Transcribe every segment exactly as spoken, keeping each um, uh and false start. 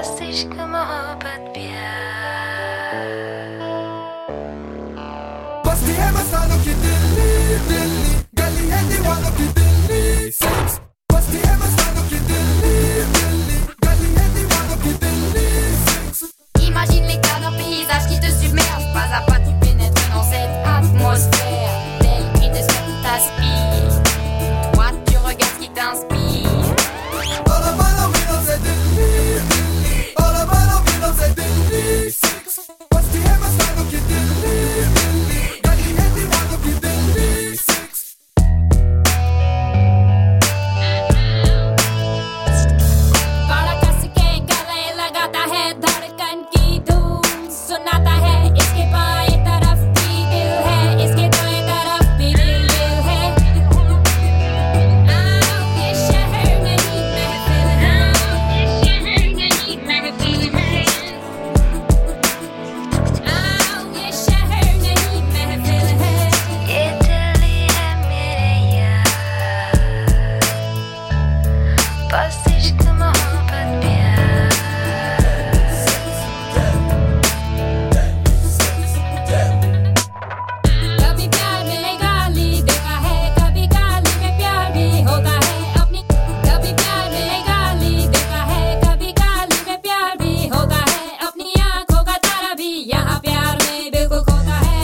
बस इश्क मोहब्बत प्यार। बस्ती है मस्तानों की दिल्ली दिल्ली, गली है दीवानों की दिल्ली सेक्स। बस्ती है मस्तानों की दिल्ली दिल्ली, गली है दीवानों की Delhi six. Imagine l'éclat d'un paysage qui te submerge. Pas à pas tu pénètres dans cette atmosphère. Tel cri de ce qui t'aspire. Toi tu regardes ce qui t'inspire. All about the windows है Delhi Delhi, all about the windows है Delhi sex. बस्ती है मस्तानों की दिल्ली दिल्ली, गली है दीवानों की Delhi sex. बाड़ा कस के गले लगाता है धड़कन की धूम सुनाता है। इसके बाएं तरफ भी दिल है, इसके दाएं तरफ भी दिल दिल है। आओ ये शहर नहीं महफिल है, ये शहर नहीं महफिल है। आओ ये शहर नहीं महफिल है। ये दिल्ली है मेरे यार, बस इश्क मोहब्बत प्यार। कभी प्यार में गाली देता है, कभी गाली में प्यार भी होता है अपनी। कभी प्यार में गाली देता है, कभी गाली में प्यार भी होता है अपनी। आंखों का तारा भी यहाँ प्यार में बिल्कुल खोता है।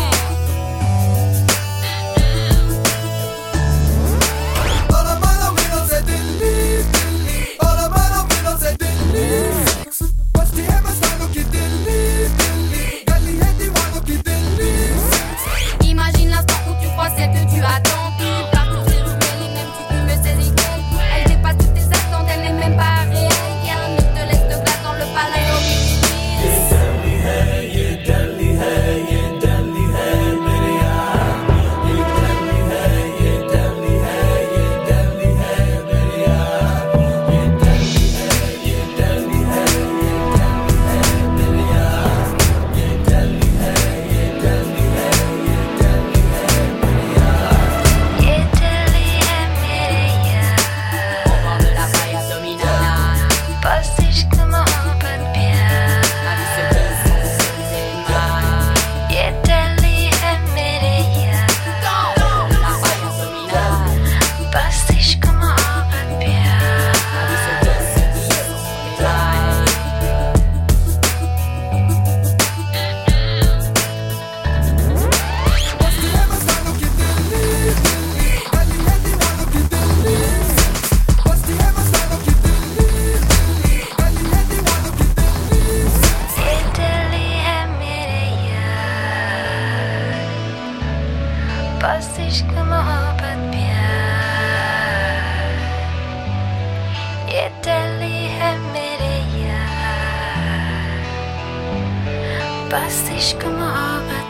All about the windows है Delhi Delhi, all about the windows है दिल्ली सेक्स। बस्ती है मस्तानों की दिल्ली दिल्ली, गली है दीवानों की Delhi six. Imagine l'instant où tu crois celle que tu attends. Tu pars pour ces nouvelles et même tu peux me saisir d'elle. Elle dépasse toutes tes attentes, elle n'est même pas réelle. Rien ne te laisse de glace dans le palais d'Aurélie. ये दिल्ली है मेरे यार, Au bord de la faille abdominale, बस इश्क मोहब्बत प्यार। la vie se glisse sans cesse et mal. ये दिल्ली है मेरे यार, Au bord de la faille abdominale, बस इश्क मोहब्बत प्यार। la vie se glisse sans mal. बस्ती है मस्तानों की दिल्ली दिल्ली, गली है दीवानों की दिल्ली सेक्स। बस्ती है मस्तानों की दिल्ली दिल्ली, गली है दीवानों की दिल्ली सेक्स। ये दिल्ली है मेरे यार, बस इश्क मोहब्बत प्यार। ये दिल्ली है मेरे यार, बस इश्क मोहब्बत